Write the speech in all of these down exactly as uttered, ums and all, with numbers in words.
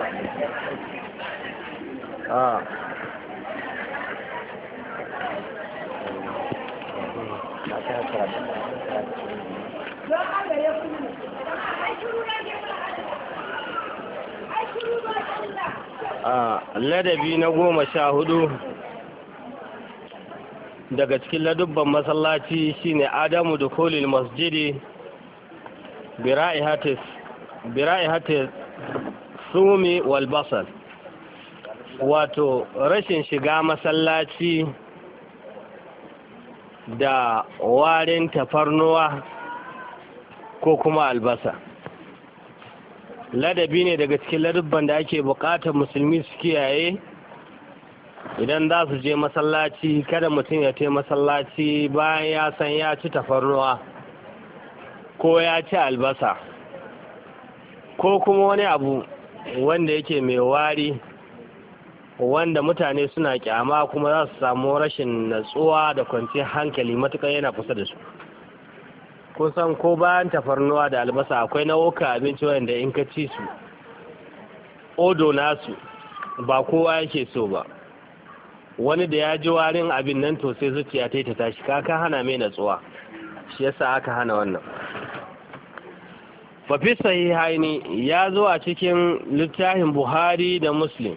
a a ladabi na goma sha hudu daga cikin ladubban masallaci shine adamu dukhulil masjidi bira'ihatis bira'ihatis sumi wal basal, wato rashin shiga masallaci da warin tafarnuwa ko kuma albasa. Ladabi ne daga cikin ladubban da ake bukatar musulmi su kiyaye idan za su je masallaci. Kada mutum ya te masallaci bayan ya san ya ci tafarnuwa ko ya ci albasa ko kuma wani abu wanda yake mai wari wanda mutane suna kyama kuma za su samu rashin natsuwa da kwanciyar hankali matuƙar yana kusa da su. Kun san ko bayan tafarnuwa da albasa akwai nau'uka abinci wanda in ka ci su odo nasu ba kowa yake so ba, wani da ya ji warin abin nan to sai zuciya ta yi ta tashi, kaka hana mai natsuwa, shi yasa aka hana wannan. fafi sahihaini ya zo a cikin littafin Buhari da Muslim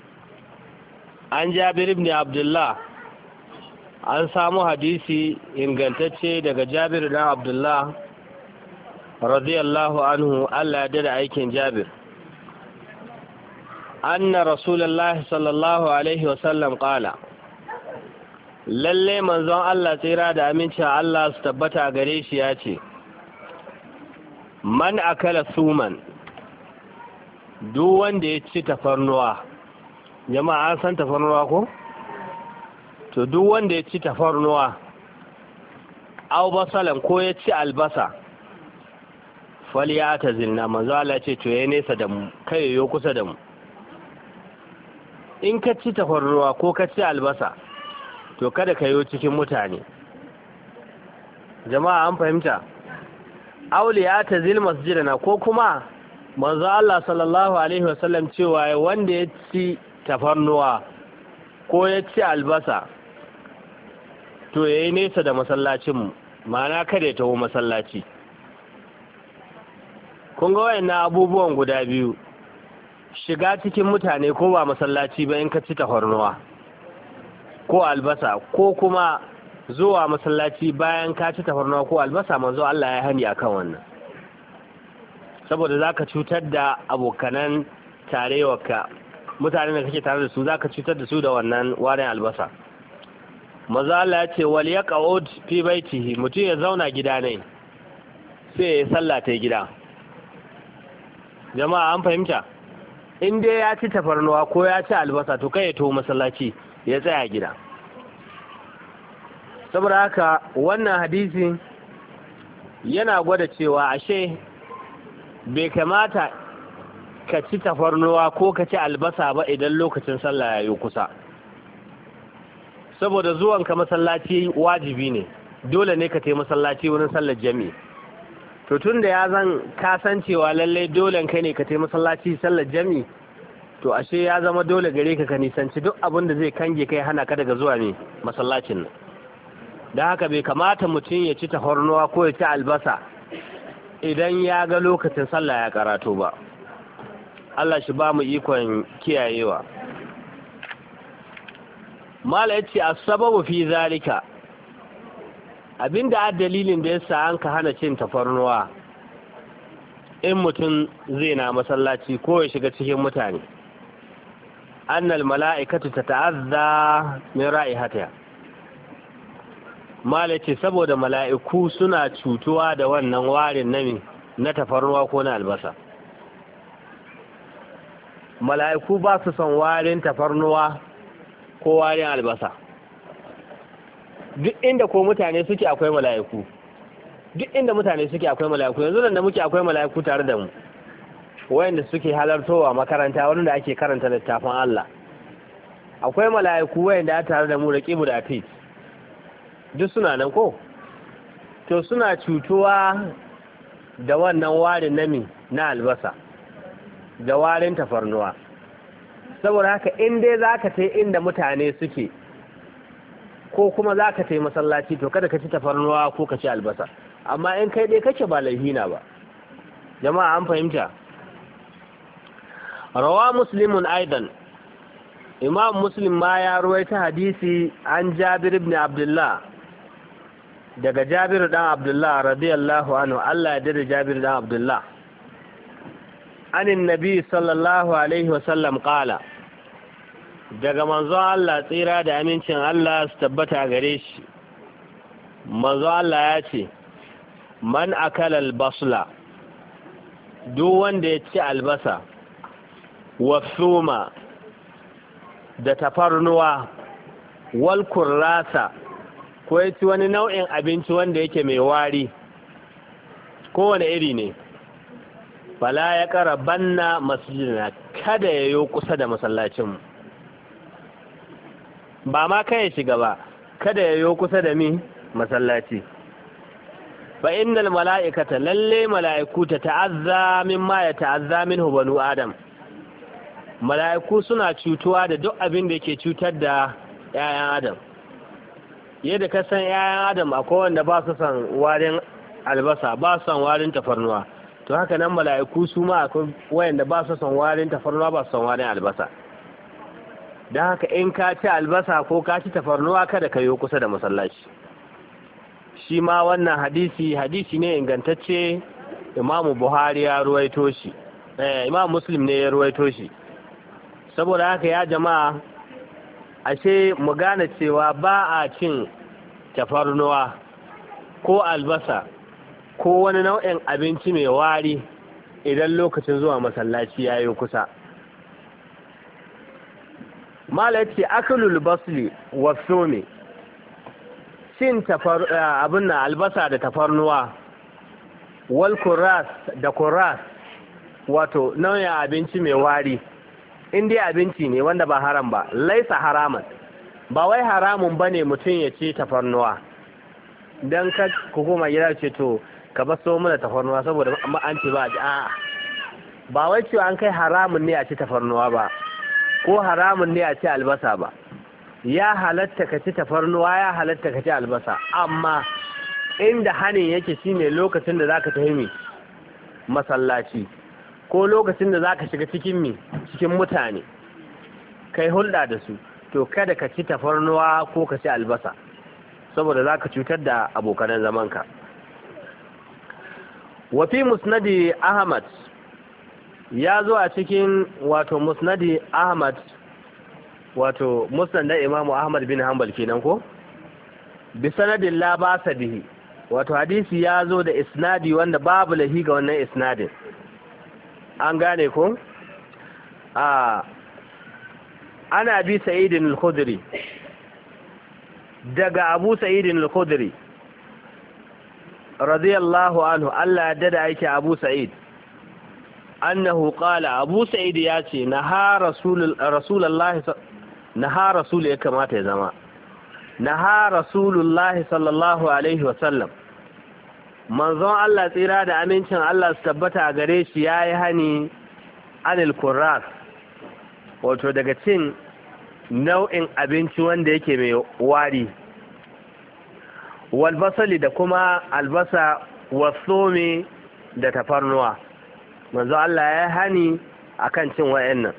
an Jabir ibn Abdullah, an samu hadisi ingantacce daga Jabir ibn Abdullah radiyallahu anhu, Allah ya da aikin Jabir, anna Rasulullah sallallahu alaihi wasallam qala, lalle manzon Allah tsira da amincin Allah su tabbata gare shi ya ce, man akala suman, duk wanda ya ci tafarnuwa. Jama'a an san tafarnuwa ko? To duk wanda ya ci tafarnuwa aw basalan ko ya ci albasa faliyata zinna, manzo Allah ce to ya nesa da mu, kai yo kusa da mu. In ka ci tafarnuwa ko ka ci albasa to kada ka yo cikin mutane. Jama'a an fahimta? Auliya ta zil masjidana, ko kuma manzo Allah sallallahu alaihi wasallam cewa wanda ya ci tafarnuwa ko ya ci albasa to yayi nesa da masallacinmu, ma'ana kada ya taho masallaci. Kun ga wayannan abubuwan guda biyu, shiga cikin mutane ko ba masallaci ba in ka ci tafarnuwa ko albasa, ko kuma zuwa masallaci bayan ka ci tafarnuwa ko albasa, manzo Allah ya hani akan wannan, saboda zaka cutar da abokanan tarewarka, mutanen da kake tare da su zaka cutar da su da wannan warin albasa. Manzo Allah ya ce wal yaqud fi baitihi, mutum ya zauna gida ne sai ya sallata gida. Jama'a an fahimta? In dai ya ci tafarnuwa ko ya ci albasa to kai ya to masallaci, ya tsaya gida. Saboda haka wannan hadisi yana gwada cewa ashe bai kamata ka ci tafarnuwa ko ka ci albasa ba idan lokacin sallah ya yi kusa, saboda zuwanka masallaci wajibi ne, dole ne ka tai masallaci wurin sallar jami'i. To tun da ya zan kasancewa lallai dole kai ne ka tai masallaci sallar jami'i, to ashe ya zama dole gare ka ka nisanci duk abin da zai kange kai hana ka daga zuwa ne masallacin nan. Da haka bai kamata mutum ya ci tafarnuwa ko ya ci albasa idan ya ga lokacin sallah ya karatu ba. Allah shi ba mu ikon kiyayewa. Mala yace as-sababu fi zalika, abinda a dalilin da yasa an ka hana cin tafarnuwa in mutum zai na masallaci ko ya shiga cikin mutane, annal mala'ikatu tata'azza min ra'ihatiha. Mala yace saboda mala'iku suna cutuwa da wannan warin nami na tafarnuwa ko na albasa. Mala'iku ba su son warin tafarnuwa ko warin albasa. Duk inda ko mutane suke akwai mala'iku, duk inda mutane suke akwai mala'iku. Yanzu nan da muke akwai mala'iku tare da mu, wayanda suke halartowa makaranta wurin da ake karanta littafin Allah. Akwai mala'iku wayanda tare da mu raqibu da atid, duk suna nan ko? To suna cutuwa da wannan warin nami na albasa. da warin tafarnuwa. Saboda haka in dai za ka ta inda mutane suke ko kuma za ka ta masallaci to kada ka ci tafarnuwa ko ka ci albasa, amma in kai dai kake ba laihina ba. Jama'a an fahimta. Rawa muslimun aidan, imam muslim ma ya ruwaita hadisi an Jabir ibn Abdullah, daga Jabir dan Abdullah radiyallahu anhu, Allah ya dade Jabir dan Abdullah, anin nabi sallallahu alaihi wasallam qala, daga manzon Allah tsira da amincin Allah su tabbata gare shi, manzon Allah ya ce, man akala albasla, duk wanda ya ci albasa, wa thuma da tafarnuwa, wal kurrasa, ko ya ci wani nau'in abinci wanda yake mai wari kowane iri ne, fala ya qarabanna masjidina, kada ya yo kusa da masallacinmu. Ba ma kai ya shiga ba, kada ya yo kusa da mi masallaci. Fa innal mala'ikata, lalle mala'iku ta ta'azza mimma ya ta'azza minhu banu adam, mala'iku suna cutuwa da duk abin da yake cutar da ‘ya'yan adam. Yadda ka san ‘ya'yan adam akwai wanda ba su san warin albasa, ba su san warin tafarnuwa, to haka nan mala'iku su ma akwai wayanda ba su san warin tafarnuwa, ba su san warin albasa. Don haka in ka ci albasa ko ka ci tafarnuwa kada ka yi kusa da masallaci. Shi ma wannan hadisi hadisi ne ingantacce, Imam Buhari ya ruwaito shi, eh, Imam Muslim ne ya ruwaito shi. Saboda haka ya jama'a, ashe mu gane cewa ba a cin tafarnuwa ko albasa ko wani nau'in abinci mai wari idan lokacin zuwa masallaci ya yi kusa. Mala ce akulul basli wa sumi, cin abin na albasa da tafarnuwa, wal kuras da kuras, wato nau'in abinci mai wari, in dai abinci ne wanda ba haram ba, laisa haraman, ba wai haramun ba ne mutum ya ci tafarnuwa. Don ka hukuma gida ce to ka baso mana tafarnuwa saboda an ce ba a ba wai cewa an kai haramun ne a ci tafarnuwa ba, ko haramun ne a ci albasa ba. Ya halatta ka ci tafarnuwa, ya halatta ka ci albasa, amma inda hanin yake shine lokacin da zaka tafi masallaci ko lokacin da zaka shiga cikin mi cikin mutane kai hulɗa da su, to kada ka ci tafarnuwa ko ka ci albasa saboda zaka cutar da abokan zamanka. Wa fi musnadi Ahmad, ya zo a cikin wato musnadi Ahmad, wato musnad da Imam Ahmad bin Hanbal kenan ko, bi sanadin la basa bihi, wato hadisi ya zo da isnadi wanda babu lahi ga wannan isnadin. An gane ko? a ana bi Sa'idin al-Khudri, daga Abu Sa'idin al-Khudri radiyallahu anhu, Allah ya dada yake Abu Sa'id, annahu qala, Abu Sa'id ya ce, naha rasul rasulullahi naha rasul ya kamata ya zama naha rasulullahi sallallahu alaihi wa sallam, manzon Allah tsira da amincin Allah su tabbata a gare shi yayi hani anil kurras, wato daga cin nau'in abinci wanda yake mai wari, wal basali da kuma albasa, wasumi da tafarnuwa. Manzo Allah ya hani akan cin wayannan.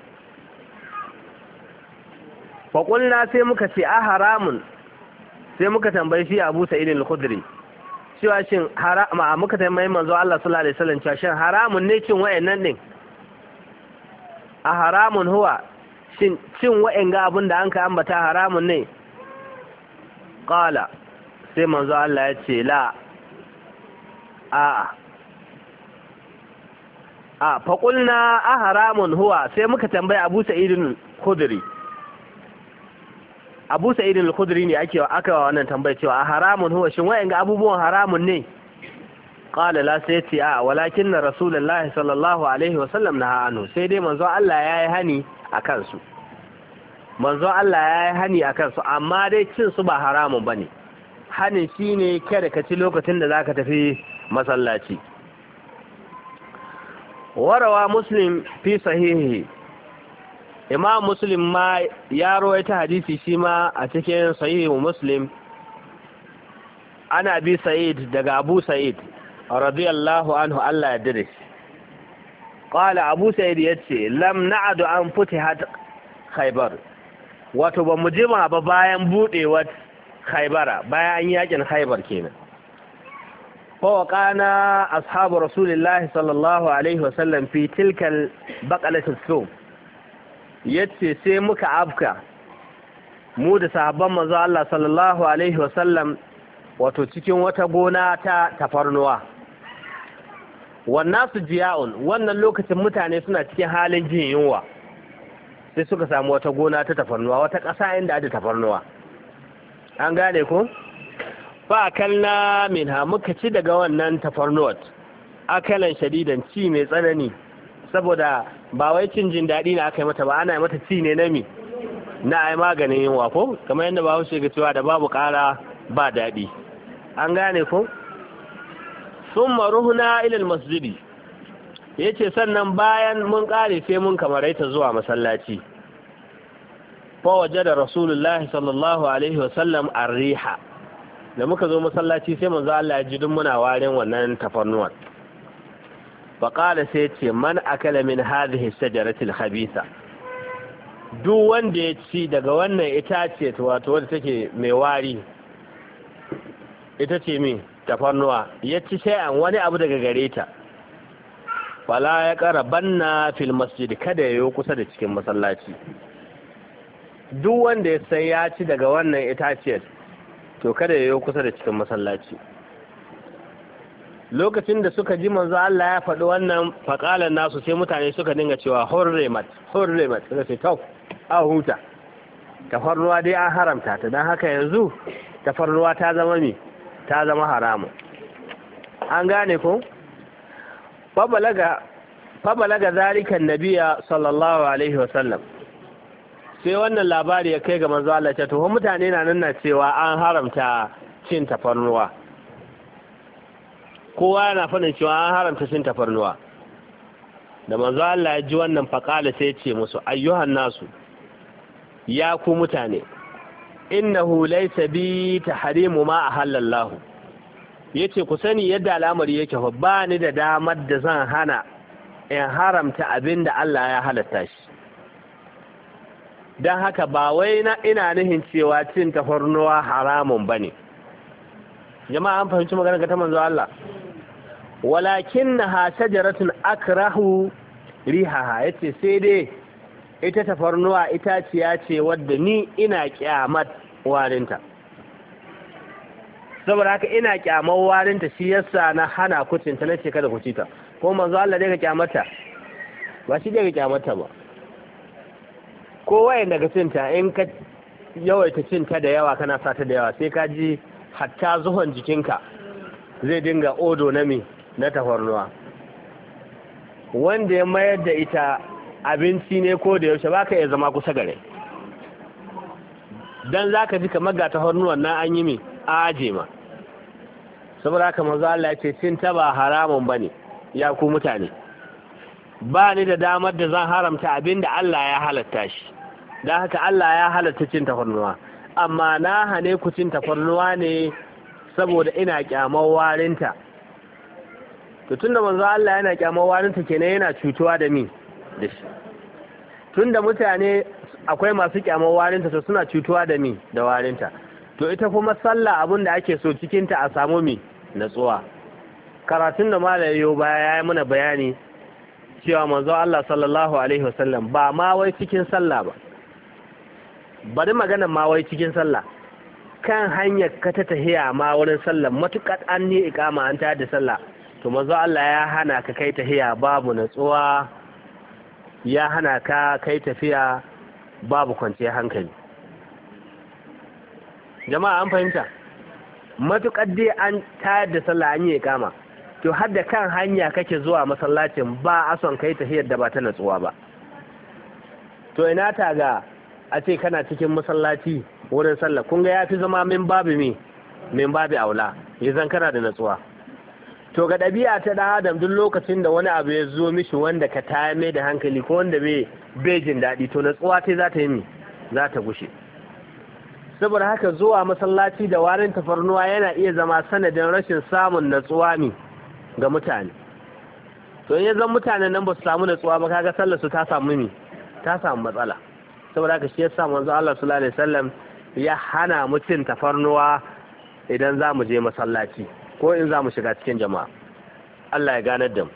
Fa qulna, sai muka ce a haramun, sai muka tambayi shi Abu Sa'id al-Khudri cewa shin harama, muka tambayi manzo Allah sallallahu alaihi wasallam cewa shin haramun ne cin wayannan din? A haramun huwa, shin cin wayanga abin da anka ambata haramun ne? Qala, sai manzo Allah ya ce la, a a faƙulna a haramun huwa, sai muka tambayi Abu Sa'idin al-Khudri. Abu Sa'idin al-Khudri ne ake aka wa wannan tambayi cewa a haramun huwa, shin wayanga abubuwan haramun ne? Qala la, sai ce a walakinna rasulullahi sallallahu alaihi wa sallam naha anhu, sai dai manzo Allah yayi hani akan su. Manzo Allah yayi hani akan su, amma dai cin su ba haramun bane. Hanin shine kada ka ci lokacin da zaka tafi masallaci. warawa muslim fi sahihi, imam muslim ma ya rawaita hadisi shi ma a cikin sahihu muslim ana bi sa'id daga abu sa'id radiyallahu anhu Allah ya dare shi qala abu sa'id yace lam na'adu an futihat khaybar, wato ba mu jima ba bayan budewar khaybara, bayan yakin khaybar kenan. fa waqana ashabu rasulillahi sallallahu alaihi wasallam fi tilkal baqalatis sum, yace sai muka afka mu da sahabban manzo Allah sallallahu alaihi wasallam wato cikin wata gona ta tafarnuwa. Wannan su jiya'un, wannan lokacin mutane suna cikin halin jin yunwa, sai suka samu wata gona ta tafarnuwa, wata ƙasa inda da tafarnuwa. An gane ku? Fa akalna minha, muka ci daga wannan tafarnuwar akalan shadidan, ci mai tsanani, saboda ba wai cin jin daɗi na aka yi mata ba, ana yi mata ci ne na mi na ai maganin yunwa ko, kamar yadda ba haushe ga cewa da babu ƙara ba daɗi. An gane ku? sun maruhuna ilil masjidi, ya ce sannan bayan mun ƙare sai mun kamaraita zuwa masallaci. fawaje da rasulullahi sallallahu alaihi wasallam arriha, da muka zo masallaci sai manzo Allah ya ji duk muna warin wannan tafarnuwan. faƙala sai ce man akala min hadhihi shajaratil khabitha, duk wanda ya ci daga wannan itace wato wadda take mai wari, ita ce mi tafarnuwa, ya ci shay'an wani abu daga gare ta, fala ya qarabanna fil masjid, kada yayo kusa da cikin masallaci. Duk wanda ya sai ya ci daga wannan itaciyar to kada yayo kusa da cikin masallaci. Lokacin da suka ji manzo Allah ya faɗi wannan faƙalan nasu, sai mutane suka dinga cewa hurrimat hurrimat, suka ce tau a huta, tafarnuwa dai an haramta ta, don haka yanzu tafarnuwa ta zama mi ta zama haramun. An gane ko? fabalaga fabalaga zalikan nabiya sallallahu alaihi wasallam, sai wannan labari ya kai ga manzo Allah, ce to mutane na nan na cewa an haramta cin tafarnuwa, kowa yana fadin cewa an haramta cin tafarnuwa. Da manzo Allah ya ji wannan faqala sai ya ce musu, ayyuhan nasu, ya ku mutane, innahu laysa bi tahrimu ma ahallallahu, yace ku sani yadda al'amari yake, ba ni da damar da zan hana in haramta abinda Allah ya halatta shi. Dan haka ba wai na ina nihin cewa cin tafarnuwa haramun bane. Jama'a an fahimci magana ga ta manzo Allah. Walakinnaha shajaratun akrahu rihaha, yace sai dai ita tafarnuwa itaciya ce wadda ni ina kyamat warinta, saboda haka ina kyamar warinta, shi yasa na hana kucinta, na ce kada ku ci ta. Ko manzo Allah dai ka kyamata, ba shi dai ka kyamata ba, ko wayan daga cinta in ka yawaita cinta da yawa kana sata da yawa sai ka ji hatta zuhon jikinka zai dinga odo na mi na tafarnuwa. Wanda ya mayar da ita abinci ne ko da yaushe baka iya zama kusa gare, dan zaka ji kamar ga tafarnuwan na an yi mi aje ma. Saboda haka manzo Allah ya ce cin ta ba haramun bane. Ya ku mutane, ba ni da damar da zan haramta abinda Allah ya halatta shi, dan haka Allah ya halatta cin tafarnuwa, amma na hane ku cin tafarnuwa ne saboda ina kyamar warinta. To tunda manzo Allah yana kyamar warinta kenan yana cutuwa da mi da shi. Tunda mutane akwai masu kyamar warinta, to suna cutuwa da mi da warinta. To ita kuma sallah abin da ake so cikin ta a samu mi natsuwa. Karatun da malayo baya ya yi mana bayani cewa manzo Allah sallallahu alaihi wasallam ba ma wai cikin sallah ba, bari magana ma wai cikin sallah, kan hanyar ka ta tahiya ma wurin sallah, matukar an ne ikama an tayar da sallah, to manzo Allah ya hana ka kai tahiya babu natsuwa, ya hana ka kai tafiya babu kwanciyar hankali. Jama'a an fahimta, matukar dai an tayar da sallah an yi ikama, to har da kan hanya kake zuwa masallacin ba a son kai tahiyar da ba ta natsuwa ba. To ina ta ga a ce kana cikin masallaci wurin sallah, kun ga yafi zama min babu mi min babu aula, yanzu kana da natsuwa. to ga ɗabi'a ta ɗan adam duk lokacin da wani abu ya zo mishi wanda ka taya mai da hankali ko wanda bai jin daɗi to natsuwa ta za ta yi mi za ta gushe. Saboda haka zuwa masallaci da warin tafarnuwa yana iya zama sanadin rashin samun natsuwa mi ga mutane. To in zan mutanen nan ba su samu natsuwa ba kaga sallar su ta samu mi ta samu matsala. Saboda haka shi yasa manzo Allah sallallahu alaihi wasallam ya hana mu cin tafarnuwa idan za mu je masallaci ko in za mu shiga cikin jama'a. Allah ya ganar da mu.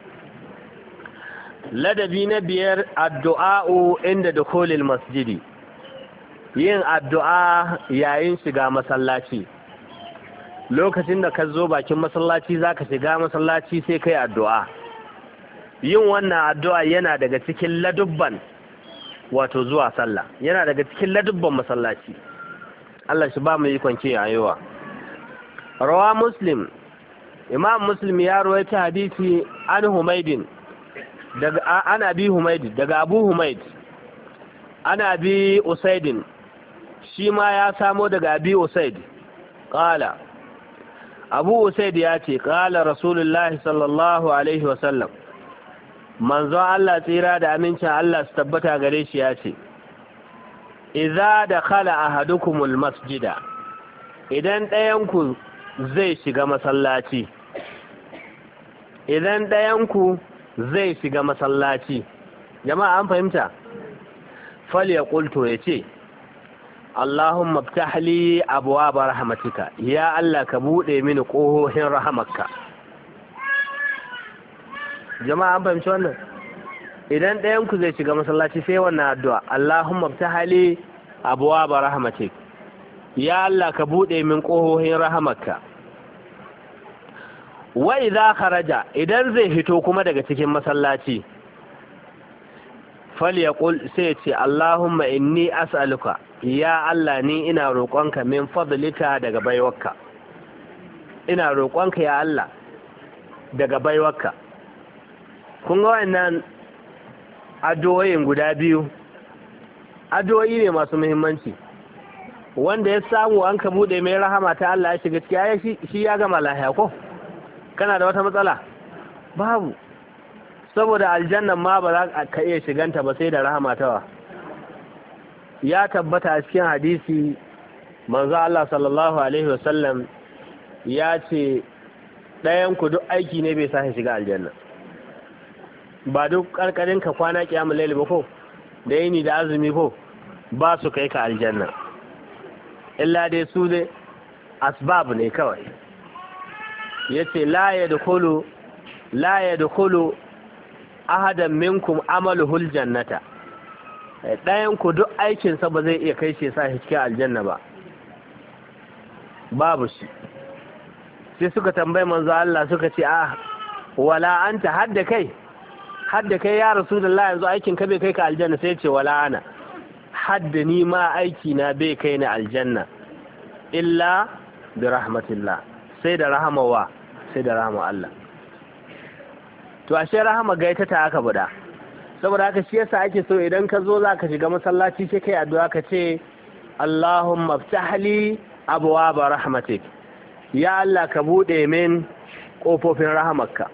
Ladabi na biyar addu'a'u inda dukhulil masjidi. Yin addu'a yayin shiga masallaci. Lokacin da ka zo bakin masallaci zaka shiga masallaci sai kai addu'a. Yin wannan addu'a yana daga cikin ladubban wato zuwa sallah. Yana daga cikin ladubban masallaci. Allah shi ba mu yi kwance yayewa. Rawa Muslim, Imam Muslim ya rawaita hadisi an Humaydin daga ana bi Humayd daga Abu Humayd ana bi Usaidin shi ma ya samo daga Abi Usaid qala Abu Usaid ya ce qala Rasulullah sallallahu alaihi wasallam manzo Allah tsira da amincin Allah su tabbata gare shi ya ce idza dakhala ahadukumul masjida idan ɗayanku zai shiga masallaci idan ɗayanku zai shiga masallaci jama'a an fahimta fal ya qultu yace Allahumma iftah li abwaab rahmatika ya Allah ka bude mini kohohin rahamarka jama'a an fahimci wannan idan ɗayanku zai shiga masallaci sai wannan addu'a Allahumma iftah li abwaab rahmatik ya Allah ka bude min kohohin rahamarka wa idza kharaja idan zai fito kuma daga cikin masallaci falyaqul sai ce Allahumma inni as'aluka ya Allah ni ina roƙonka min fadlika daga baiwarka ina roƙonka ya Allah daga baiwarka kun ga wannan addu'o'in guda biyu addu'o'i ne masu muhimmanci wanda ya samu an ka bude mai rahama ta Allah ya shiga cikin shi ya gama lahiya ko kana da wata matsala babu saboda aljannan ma ba za ka iya shiganta ba sai da rahama tawa ya tabbata a cikin hadisi manzo Allah sallallahu alaihi wasallam ya ce ɗayan ku duk aiki ne bai sa shiga aljanna ba duk karkarin ka kwana kiyamul layl ba ko da yini da azumi ko ba su kai ka aljanna illa dai su ne asbab ne kawai yace la yadkhulu la yadkhulu ahadan minkum amaluhul jannata dayan ku duk aikin sa ba zai iya kai shi sa shi cikin aljanna ba babu shi sai suka tambaye manzo Allah suka ce ah wala anta hadda kai hadda kai ya rasulullahi yanzu aikin ka bai kai ka aljanna sai ce wala ana hadda ni ma aiki na bai kai ni aljanna illa bi rahmatillah sai da rahamawa sai da rahama Allah to ashe rahama ga ita ta aka buda saboda haka shi yasa ake so idan ka zo zaka shiga masallaci sai kai addu'a ka ce Allahumma iftah li abwaab rahmatik ya Allah ka bude min kofofin rahamarka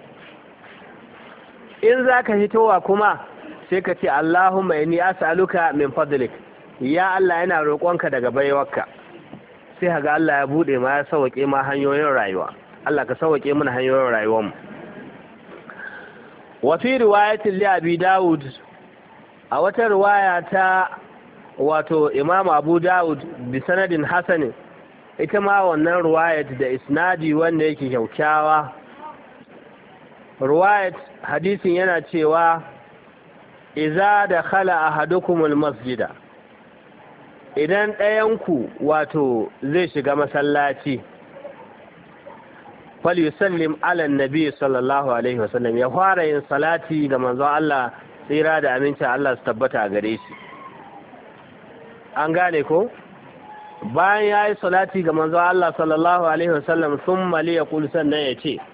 in zaka hitowa kuma sai ka ce Allahumma inni as'aluka min fadlik ya Allah ina roƙonka daga baiwarka sai haga Allah ya bude ma ya sauke ma hanyoyin rayuwa Allah ka sauke mana hanyoyin rayuwar mu wa fi riwayatin li Abi Dawud a wata riwaya ta wato Imam Abu Dawud bi sanadin hasan ita ma wannan riwayat da isnadi wanda yake kyaukyawa riwayat hadisin yana cewa idza dakhala ahadukumul masjida idan ɗayanku wato zai shiga masallaci fal yusallim ala nabi sallallahu alaihi wasallam ya fara yin salati ga manzon Allah tsira da amincin Allah su tabbata a gare shi an gane ko bayan ya yi salati ga manzon Allah sallallahu alaihi wasallam thumma li yaqul sannan ya ce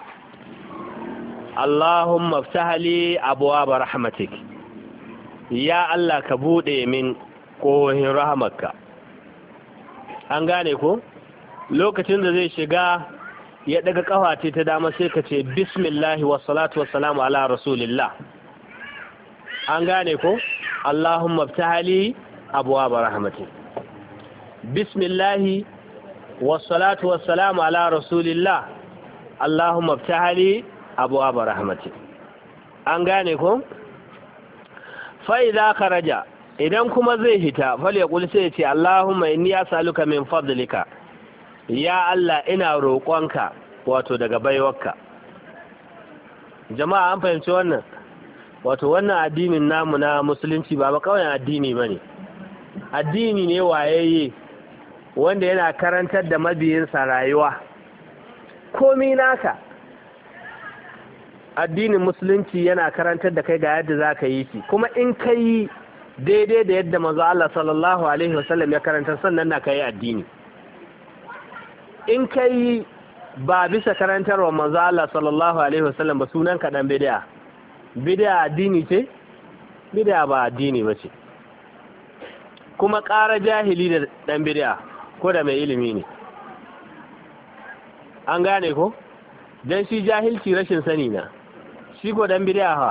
Allahumma iftah li abwaab rahmatik ya Allah ka bude min kohin rahamarka an gane ko lokacin da zai shiga ya daga kafa ce ta dama sai ka ce bismillah wa salatu wassalamu ala rasulillah. An gane ko? Allahumma ftahli abwaab rahmatik. Bismillah wa salatu wassalamu ala rasulillah. Allahumma ftahli abwaab rahmatik. An gane ko? Fa idza kharaja, idan kuma zai hita, fal yaqul sai ya ce Allahumma inni as'aluka min fadlika. Ya Allah ina roƙonka wato daga baiwarka. Jama'a an fahimci wannan? Wato wannan addinin namu na musulunci ba ba kawai addini bane. Addini ne wayayye wanda yana karantar da mabiyinsa rayuwa. Komai naka addinin musulunci yana karantar da kai ga yadda za ka yi shi, kuma in ka yi daidai da yadda manzo Allah sallallahu alaihi wasallam ya karanta sannan na kai addini. In ka yi ba bisa karantarwa manzo Allah sallallahu alaihi wasallam ba sunan ka dan bid'a. Bid'a addini ce? Bid'a ba addini ba ce. Kuma ƙara jahili da dan bid'a ko da mai ilimi ne. An gane ko? Dan shi jahilci rashin sani na. Shi ko dan bid'a ha.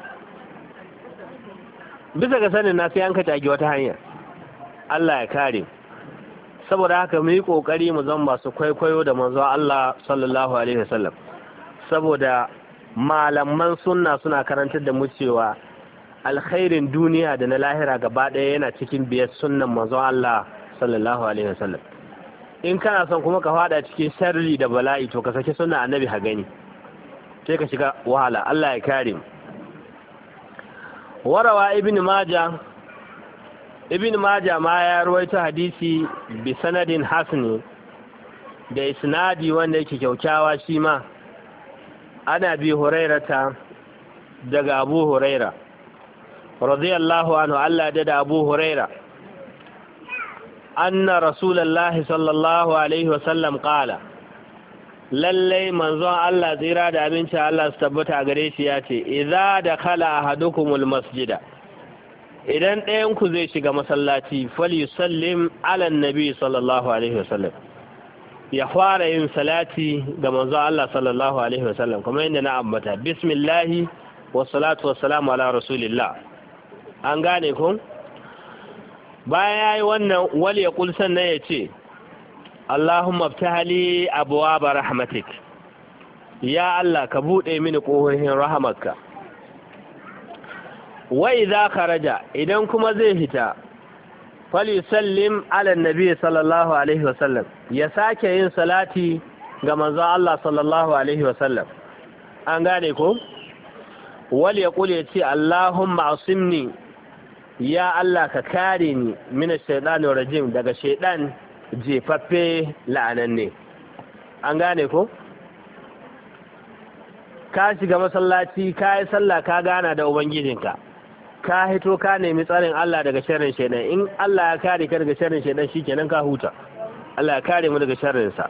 Bisa ga sanin na sai an ka tage wata hanya. Allah ya kare. Saboda haka mu yi kokari mu zama masu kwaikwayo da manzo Allah sallallahu alaihi wasallam. Saboda malaman sunna suna karantar da mu cewa alkhairin duniya da na lahira gaba ɗaya yana cikin biyar sunnan manzo Allah sallallahu alaihi wasallam. In kana son kuma ka fada cikin sharri da bala'i to ka saki sunna annabi ha gani. Sai ka shiga wahala. Allah ya kare mu. Warawa ibn Majah ibn Majah ma ya rawaito hadisi bi sanadin hasani da isnadi wanda yake kyaukyawa shi ma ana bi hurairata daga Abu Huraira radiyallahu anhu. Allah da da Abu Huraira anna rasulullahi sallallahu alaihi wasallam qala, lallai manzon Allah tsira da abinci Allah su tabbata gare shi ya ce idza dakhala ahadukumul masjida, idan ɗayanku zai shiga masallaci falyusallim ala annabi sallallahu alaihi wasallam, ya fara yin salati ga manzo Allah sallallahu alaihi wasallam kuma yadda na ambata bismillahi wassalatu wassalamu ala rasulillah. An gane ku? Bayan yayi wannan wal yaqul sannan ya ce Allahumma ftahli abwaab rahmatik, ya Allah ka bude mini ƙofofin rahamarka. Wa idza kharaja, idan kuma zai fita falyusallim ala annabi sallallahu alaihi wasallam, ya sake yin salati ga manzo Allah sallallahu alaihi wasallam. An gane ko? Wal yaqul yace Allahumma asimni, ya Allah ka kare ni min ash-shaytanir rajim, daga shaydan jefaffe la'ananne. An gane ko? Ka shiga masallaci ka yi sallah ka gana da ubangijinka, ka hito ka nemi tsarin Allah daga sharrin shaidan. In Allah ya kare ka daga sharrin shaidan shikenan ka huta. Allah ya kare mu daga sharrin sa.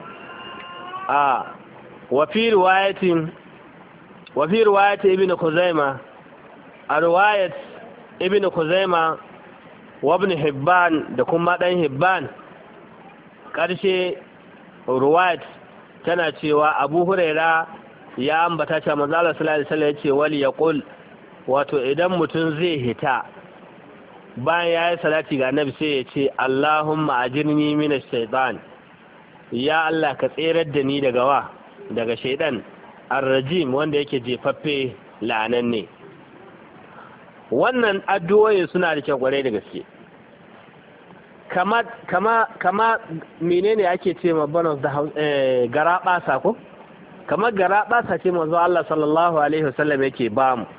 A wa fi riwayatin wa fi riwayat ibn Khuzaimah, a riwayat ibn Khuzaimah wa ibn Hibban da kuma dan Hibban, karshe riwayat tana cewa Abu Huraira ya ambata cewa manzo Allah sallallahu alaihi wasallam ya ce wali yaqul, wato idan mutum zai hita bayan ya yi salati ga annabi sai ya ce Allahumma ajirni minash shaitan, ya Allah ka tserar da ni daga wa daga shaitan ar-rajim wanda yake jefaffe la'ananne. Wannan addu'o'i suna da kyau kwarai da gaske. Kama kama kama menene ake ce ma bonus da gara basa ko? Kamar gara basa ce manzo Allah sallallahu alaihi wasallam yake ba mu,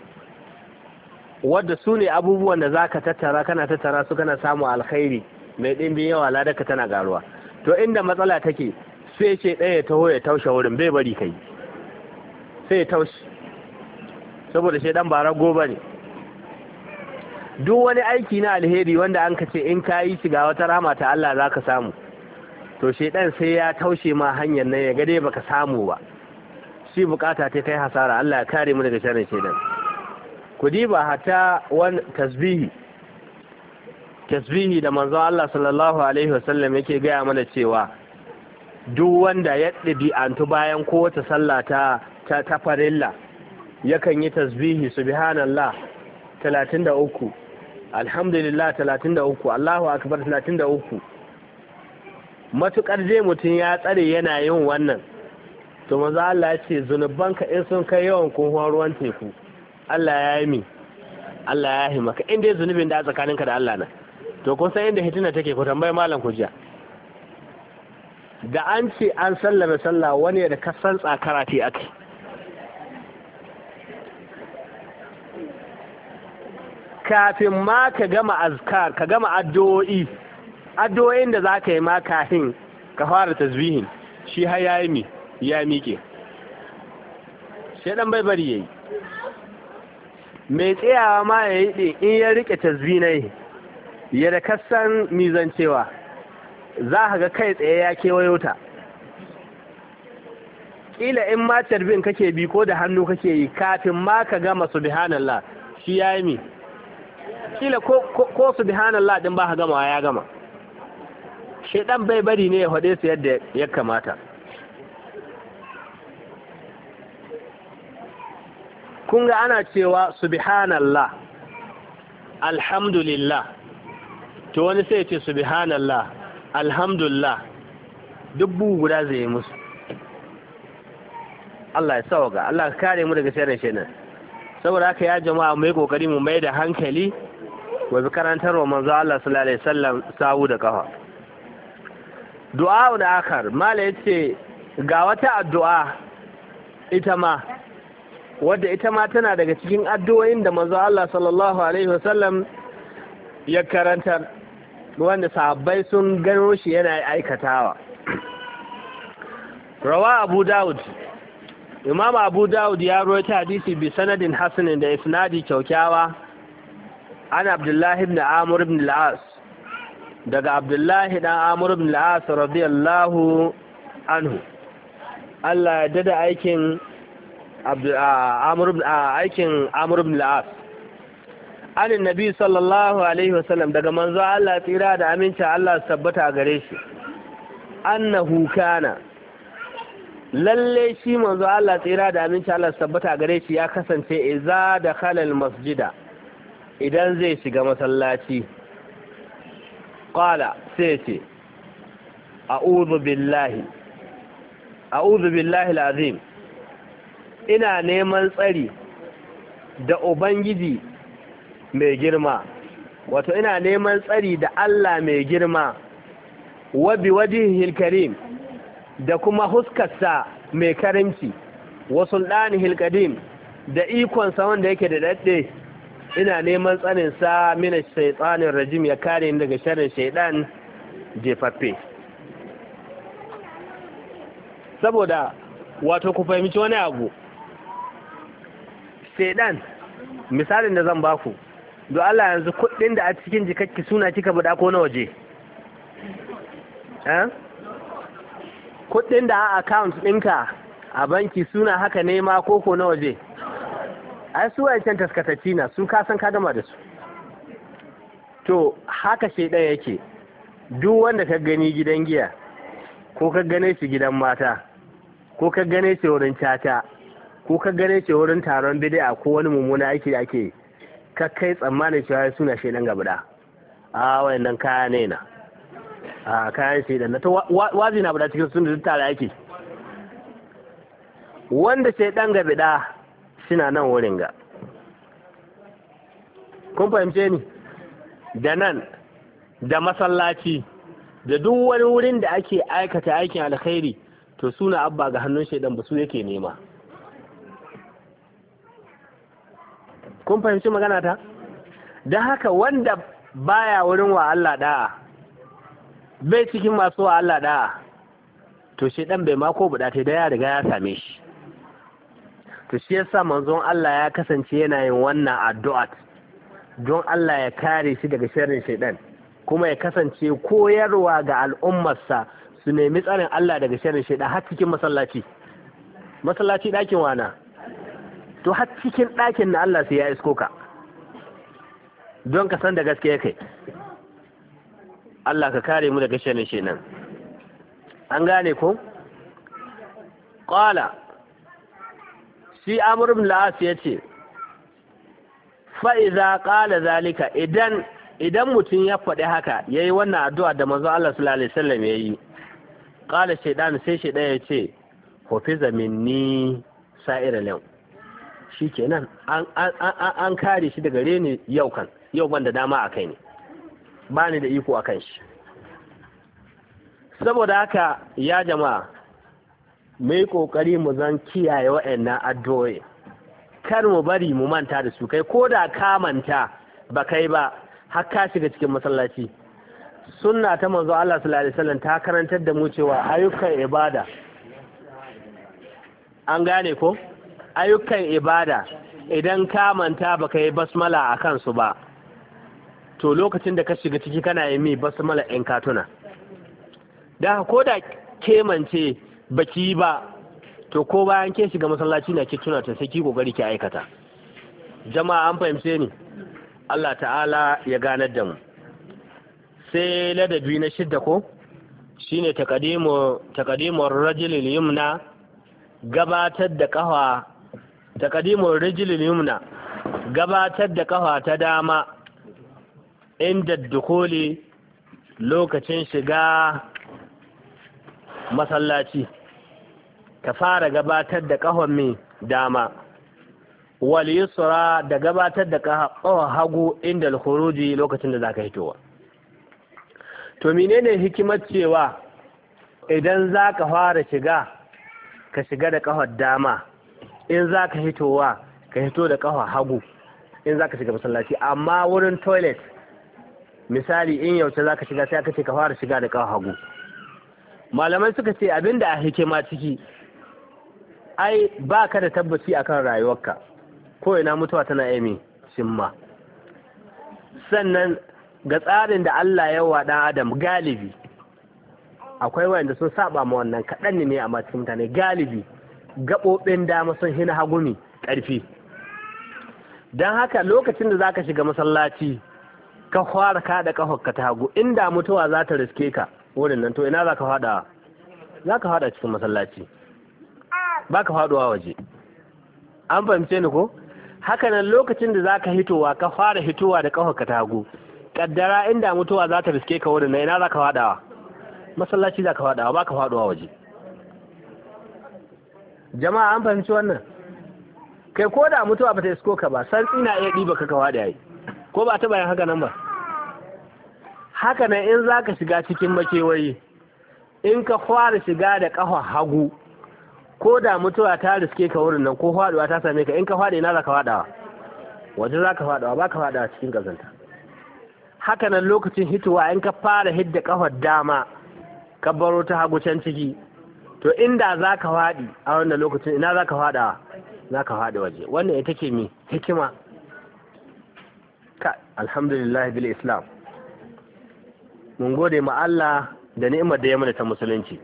wadda su ne abubuwan da za ka tattara kana tattara su kana samu alkhairi mai ɗimbin yawa ladaka tana garuwa. To inda matsala take sai ce ɗaya taho ya taushe wurin bai bari kai, sai ya taushe saboda shi ɗan bara goba ne. Duk wani aiki na alheri wanda an ka ce in ka yi shiga wata rama ta Allah za ka samu, to shi ɗan sai ya taushe ma hanyar nan ya gade baka samu ba, shi bukata ta kai hasara. Allah ya kare mu daga sharrin shaitan. Ku diba hata wani tasbihi tasbihi da manzo Allah sallallahu alaihi wasallam yake gaya mana cewa duk wanda ya ɗabi'antu bayan kowace sallah ta ta ta farilla yakan yi tasbihi subhanallah talatin da uku, alhamdulillah talatin da uku, Allahu akbar talatin da uku, matukar je mutum ya tsare yana yin wannan, to manzo Allah ya ce zunubanka in sun kai yawan kunhuwar ruwan teku Allah ya yi mi Allah ya yi maka inda ya zunubin da tsakaninka da Allah na. To kun san inda hitina take ku tambayi malam kujiya. Da an ce an sallame sallah wani da kasan tsakara ce ake. Kafin ma ka gama azkar ka gama addu'o'i addu'o'in da za ka yi ma kafin ka fara tasbihin shi har ya yi mi ya miƙe shaidan bai bari yayi mai tsayawa ma ya yi ɗin in ya riƙe tasbinai ya da kasan mizancewa za ka ga kai tsaye ya kewayo ta ƙila in ma tarbin kake bi ko da hannu kake yi kafin ma ka gama subhanallah shi ya yi mi ƙila ko subhanallah din ba ka gama ya gama shaidan bai bari ne ya haɗe su yadda ya kamata. Kun ga ana cewa subhanallah alhamdulillah, to wani sai ce subhanallah alhamdulillah dubbu guda zai yi musu. Allah ya sauka, Allah ka kare mu daga sharrin shaitan. Saboda haka ya jama'a mu yi kokari mu mai da hankali wa bi karantarwa manzo Allah sallallahu alaihi wasallam sawu da kafa. Du'a da akar mala yace ga wata addu'a ita ma wadda ita ma tana daga cikin addu'o'in da manzo Allah sallallahu alaihi wasallam ya karantar wanda sahabbai sun gano shi yana aikatawa. Rawa Abu Dawud, Imam Abu Dawud ya rawaita hadisi bi sanadin hasanin da isnadi kyaukyawa an Abdullah ibn Amr ibn al-As, daga Abdullah ibn Amr ibn al-As radiyallahu anhu. Allah ya dada aikin aikin Amr ibn al-As. Anin Nabi sallallahu alaihi wasallam, daga manzo Allah tsira da aminci Allah tabbata gare shi, annahu kana, lalle shi manzo Allah tsira da aminci Allah tabbata gare shi ya kasance idza dakhala al-masjida, idan zai shiga masallaci, qala sai ce a'udhu billahi a'udhu billahi al-azim, ina neman tsari da Ubangiji mai girma, wato ina neman tsari da Allah mai girma, wa bi wajhihil karim, da kuma huskarsa mai karimci, wa sultanihil qadim, da ikonsa wanda yake da dadde, ina neman tsarin sa mina shaytanir rajim, ya kare ni daga sharrin shaydan jefaffe. Saboda wato ku fahimci wani abu, shaidan misalin da zan baku, don Allah yanzu kudin da a cikin jikakki suna kika bada ko na waje, eh kudin da a account ɗinka a banki suna haka ne ma koko na waje, ai su wancan taskatacci na su ka san ka gama da su. To haka shaidan yake, duk wanda ka gani gidan giya, ko ka gane shi gidan mata, ko ka gane shi wurin caca, ko ka gane ce wurin taron bid'a ko wani mummuna aiki da ake, ka kai tsammanin cewa suna shedan gaba da a wayannan kaya ne na a kayan shedan na ta wazi na bada cikin sun da tare ake, wanda shedan gaba da suna nan wurin ga. Kun fahimce ni? Da nan da masallaci da duk wani wurin da ake aikata aikin alkhairi, to suna abba ga hannun shedan ba su yake nema. Kun fahimci magana ta? Don haka wanda baya wurin wa Allah da'a, bai cikin masu wa Allah da'a, to shi dan bai mako budate da ya riga ya same shi. To shi yasa manzon Allah ya kasance yana yin wannan addu'a don Allah ya kare shi daga sharrin shaidan, kuma ya kasance koyarwa ga al'ummarsa su nemi tsarin Allah daga sharrin shaidan har cikin masallaci. Masallaci ɗakin wana? To har cikin ɗakin na Allah sai ya isko ka, don ka san da gaske kai. Allah ka kare mu daga sharrin shaitan. an gane ko qala shi Amr ibn al-As yace fa idza qala zalika idan idan mutum ya faɗi haka yayi wannan addu'a da manzo Allah sallallahu alaihi wasallam yayi qala shaytan sai shaytan yace hufiza minni sa'ira law shikenan an an an kare shi daga reni yau kan yau ban da dama akai ne ba ni da iko akan shi saboda haka ya jama'a mai kokari mu zan kiyaye waɗannan addu'o'i kar mu bari mu manta da su kai ko da ka manta ba kai ba har ka shiga cikin masallaci sunna ta manzo Allah sallallahu alaihi wasallam ta karantar da mu cewa ayyukan ibada an gane ko ayyukan ibada idan ka manta ba kai basmala akan su ba to lokacin da ka shiga ciki kana yi mi basmala in ka tuna da ko da ke mance baki ba to ko bayan ke shiga masallaci na ke tuna ta sai ki kokari ki aikata jama'a an fahimce ni Allah ta'ala ya ganar da mu sai ladabi na shidda ko shine taqdimu taqdimu ar-rajul al-yumna gabatar da kafa taqdimu ar-rajul al-yumna gabatar da kafa ta dama inda dukuli lokacin shiga masallaci ka fara gabatar da kahon mai dama wal yusra da gabatar da kahon hagu inda al-khuruji lokacin da zaka hitowa to menene hikimar cewa idan zaka fara shiga ka shiga da kahon dama in zaka hitowa ka hito da kahon hagu in zaka shiga masallaci amma wurin toilet misali in yauce zaka shiga sai aka ce ka fara shiga da kahon hagu malamai suka ce abinda a hikima ciki ai ba ka da tabbaci akan rayuwarka ko ina mutuwa tana aimi shimma sannan ga tsarin da Allah ya wa dan adam galibi akwai wanda sun saba ma wannan kaɗan ne amma cikin mutane galibi gaɓoɓin dama sun hina hagumi ƙarfi don haka lokacin da zaka shiga masallaci ka fara kada kafarka ta hagu inda mutuwa za ta riske ka wurin nan to ina za ka fada za ka fada cikin masallaci ba ka faduwa waje an fahimce ni ko hakanan lokacin da za ka hitowa ka fara hitowa da kafarka ta hagu kaddara inda mutuwa za ta riske ka wurin nan ina za ka fadawa masallaci za ka fadawa ba ka faduwa waje jama'a an fahimci wannan kai ko da mutuwa ba ta isko ka ba santsi na iya ɗiba ka kawa da yayi ko ba ta bayan haka nan ba haka nan in za ka shiga cikin makewayi in ka fara shiga da ƙafa hagu ko da mutuwa ta riske ka wurin nan ko faɗuwa ta same ka in ka faɗi ina za ka faɗawa waje za ka faɗawa ba ka faɗawa cikin ƙazanta haka nan lokacin hitowa in ka fara hidda ƙafar dama ka baro ta hagu can ciki to inda za ka faɗi a wannan lokacin ina za ka faɗawa za ka faɗi waje wannan ita ke mi hikima ka alhamdulillah bil islam mun gode ma Allah da ni'imar da ya mana ta musulunci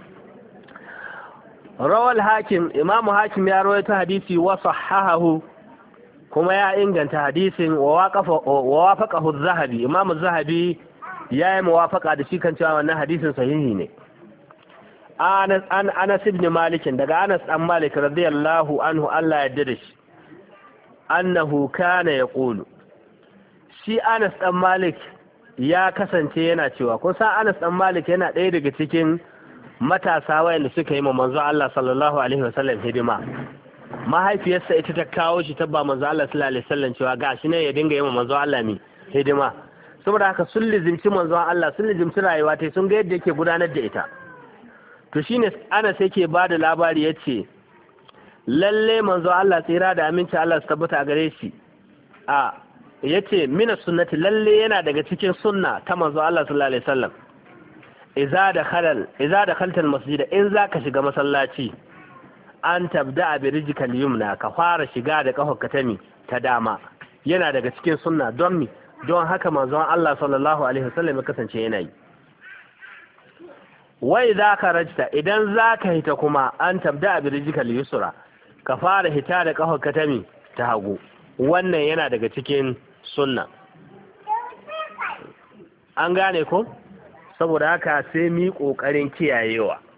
rawal hakim imamu hakim ya rawaito hadisi wa sahahahu kuma ya inganta hadisin wa waqafa wa wafaqahu az-zahabi imamu az-zahabi ya yi muwafaqa da shi kan cewa wannan hadisin sahihi ne Anas an Anas ibn Malik daga Anas dan Malik radiyallahu anhu Allah ya yarda da shi annahu kana yaqulu shi Anas dan Malik ya kasance yana cewa kun san Anas dan Malik yana ɗaya daga cikin matasa wayanda suka yi ma manzo Allah sallallahu alaihi wasallam hidima mahaifiyarsa ita ta kawo shi ta ba manzo Allah sallallahu alaihi wasallam cewa gashi ne ya dinga yi ma manzo Allah mi hidima saboda haka sun lizimci manzo Allah sun lizimci rayuwa ta sun ga yadda yake gudanar da ita to shine Anas yake ba da labari yace lalle manzo Allah tsira da aminci Allah su tabbata a gare shi a yace mina sunnati lalle yana daga cikin sunna ta manzo Allah sallallahu alaihi wasallam idza dakhala idza dakhalta almasjid in zaka shiga masallaci an tabda bi rijkal yumna ka fara shiga da kafarka ta mi ta dama yana daga cikin sunna don mi don haka manzo Allah sallallahu alaihi wasallam ya kasance yana yi wai za ka rajta idan za ka hita kuma an tabda bi rijkal yusra ka fara hita da kafarka ta mi ta hagu wannan yana daga cikin sunna an gane ko saboda haka sai mi kokarin kiyayewa